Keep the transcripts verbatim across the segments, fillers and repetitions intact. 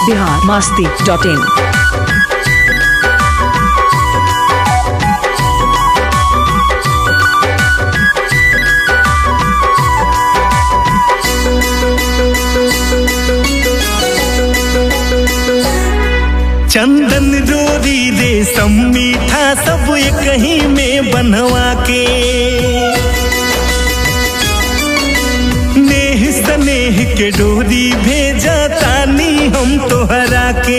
Bihar Masti dot इन। चंदन रोरी रेशम मीठा सब कहीं में बनवा के, नेह स्नेह के डोरी भेजा तानी हम तोहरा के।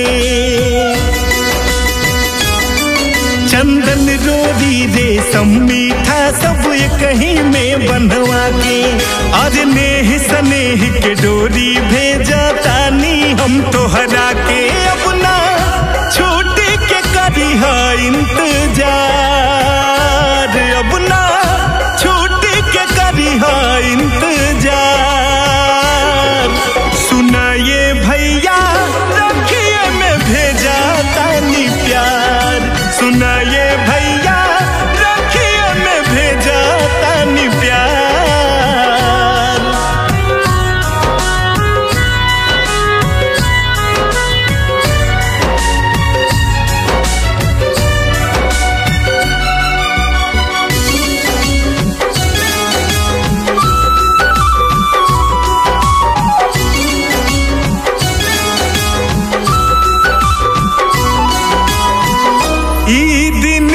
चंदन रोरी रेशम मीठा सब कहीं में बनवा के, और नेह स्नेह के डोरी भेजा तानी हम तोहरा के। अपना छोटे के करी है इंतजार, अपना छोटे के करी है इंतजार। सुनाए भैया रखिए में भेजा तानी प्यार, सुनाए भैया रखिए में भेजा तानी प्यार। ई दिन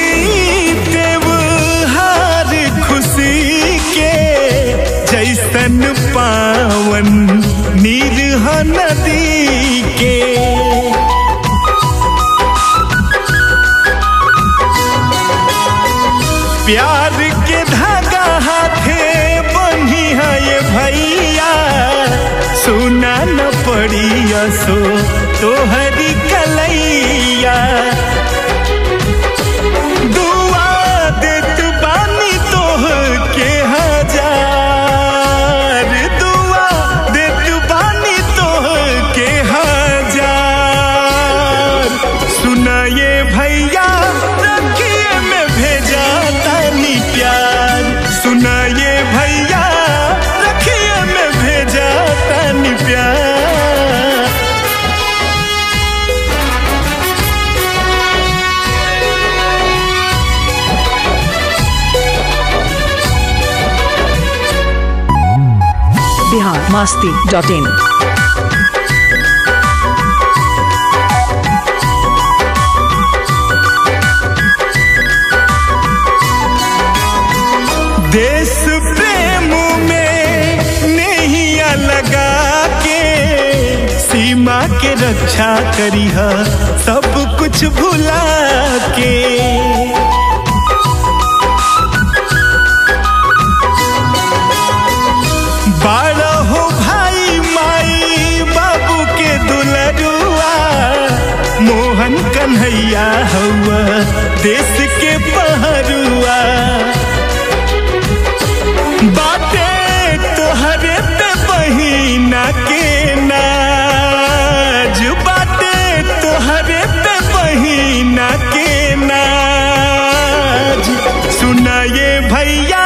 त्योहार खुशी के जैसन पावन नीरह नदी के। प्यार के धागा हाथे बंधी है ये भैया, सुना न पड़ी सो तोहरी कलैया। Bihar Masti dot in. देश प्रेम में नैया लगा के, सीमा के रक्षा करी है सब कुछ भुला के। बाड़ा हो भाई माई बाबू के दुलरुआ, मोहन कन्हैया हुआ देश के पहरुआ। बाटे तोहरे पे बहिना के नाज, बाटे तोहरे पे बहिना के नाज। सुनाए भैया